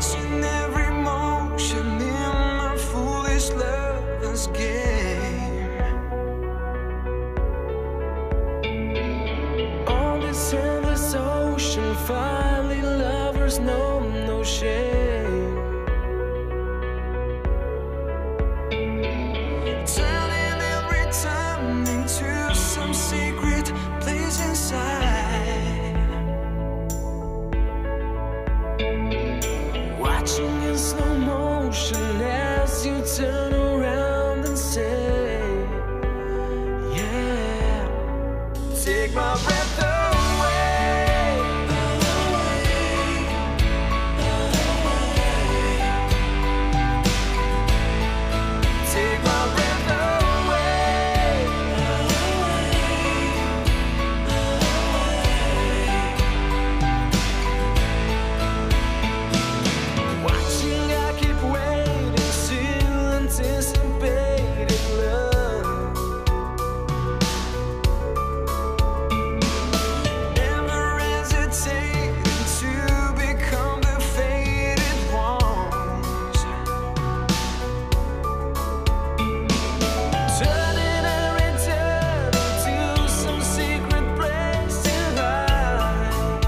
watching every motion in my foolish lover's game. On this endless ocean, finally lovers know no shame. Turning every time into some secret place inside. Watching in slow motion as you turn around and say, yeah, take my breath away. Take my breath away. Watching, I keep waiting, still anticipating love. Never hesitating to become the faded ones. Turning and returning to some secret place to hide.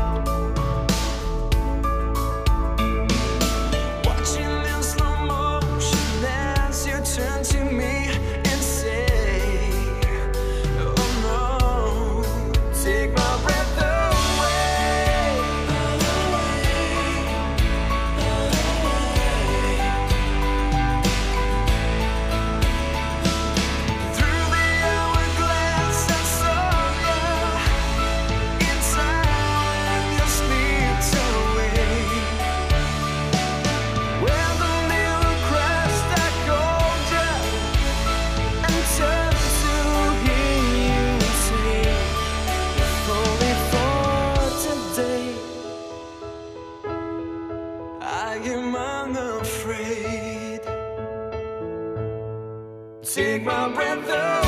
Watching in slow motion as you turn to me and say, oh no, take my breath away. Through the hourglass I saw you. In time you slipped away. Where the mirror crashed, I called you and turned to hear you say, if only for today, I am unafraid. Take my breath away.